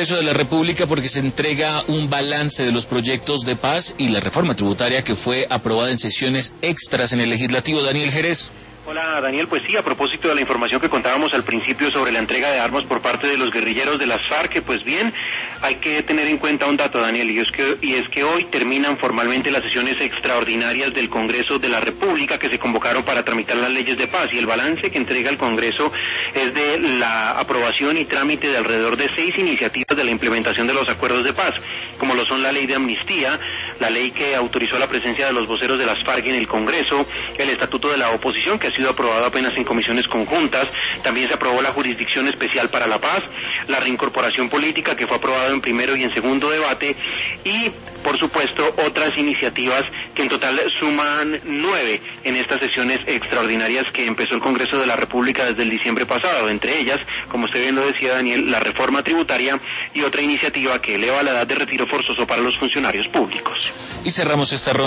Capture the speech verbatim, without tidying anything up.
Congreso de la República porque se entrega un balance de los proyectos de paz y la reforma tributaria que fue aprobada en sesiones extras en el Legislativo. Daniel Jerez. Hola Daniel, pues sí, a propósito de la información que contábamos al principio sobre la entrega de armas por parte de los guerrilleros de las FARC, pues bien, hay que tener en cuenta un dato, Daniel, y es que, y es que hoy terminan formalmente las sesiones extraordinarias del Congreso de la República que se convocaron para tramitar las leyes de paz, y el balance que entrega el Congreso es de la aprobación y trámite de alrededor de seis iniciativas de la implementación de los acuerdos de paz, como lo son la ley de amnistía, la ley que autorizó la presencia de los voceros de las FARC en el Congreso, el Estatuto de la Oposición, que ha sido aprobado apenas en comisiones conjuntas, también se aprobó la Jurisdicción Especial para la Paz, la reincorporación política, que fue aprobado en primero y en segundo debate, y por supuesto otras iniciativas que en total suman nueve en estas sesiones extraordinarias que empezó el Congreso de la República desde el diciembre pasado, entre ellas, como usted bien lo decía Daniel, la reforma tributaria y otra iniciativa que eleva la edad de retiro forzoso para los funcionarios públicos. Y cerramos esta ronda.